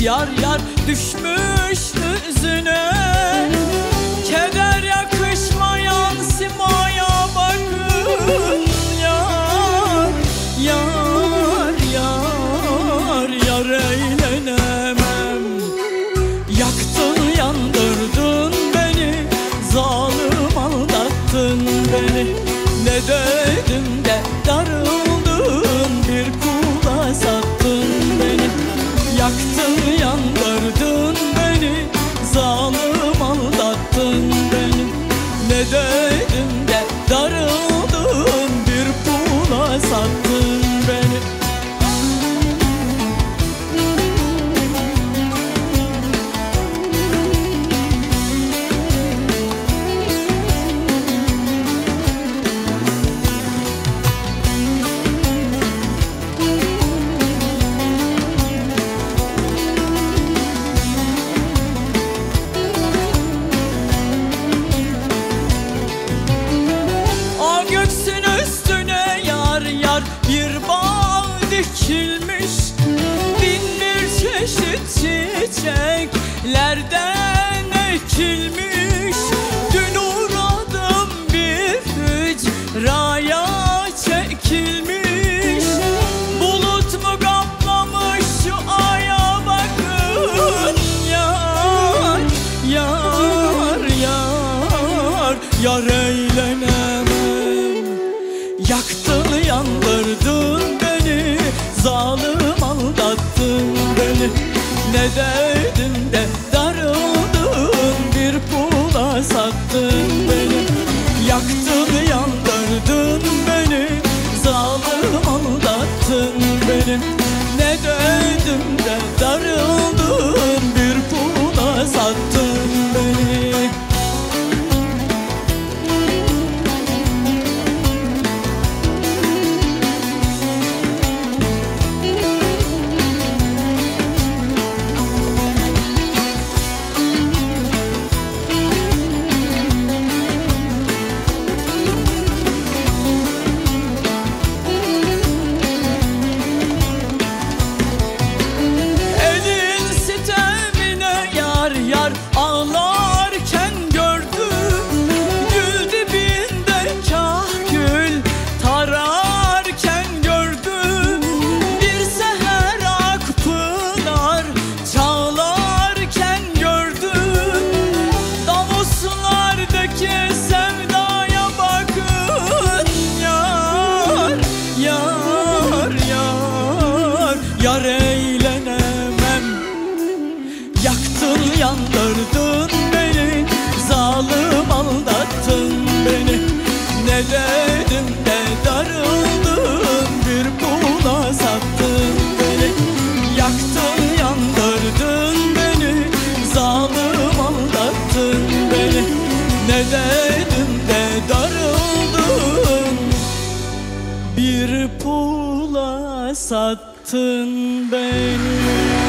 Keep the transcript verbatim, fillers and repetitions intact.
yar yar düşmüş üzüne. Keder yakışmayan simaya bakın yar, yar, yar, yar eğlenemem. Yaktın yandırdın beni, zalim aldattın beni. Ne dedim de darıldın, bir kula sattın beni. Yaktın yandırdın beni, zalim aldattın beni. Ne dedim de darıldın, bir kula sattın beni. Bir bağ dikilmiş, bin bir çeşit çiçeklerden ekilmiş. Dün uğradım bir hücraya çekilmiş. Bulut mu kaplamış şu aya bakın yar, yar, yar, yar eğlenemem. Yaktın yandırdın beni, zalim aldattın beni. Ne dedim de darıldın, bir pula sattın beni. Yaktın yandırdın beni, zalim aldattın beni. Ne dedim de darıldın, bir pula sattın beni. Ağlarken gördüm, gül dibinde kahkül tararken gördüm. Bir seher akpınar çağlarken gördüm. Davuslardaki sevdaya bakın yar, yar, yar, yar eğlenemem. Yaktın yandırdın beni, zalim aldattın beni. Ne dedim de darıldın, bir kula sattın beni. Yaktın yandırdın beni, zalim aldattın beni. Ne dedim de darıldın, bir pula sattın beni.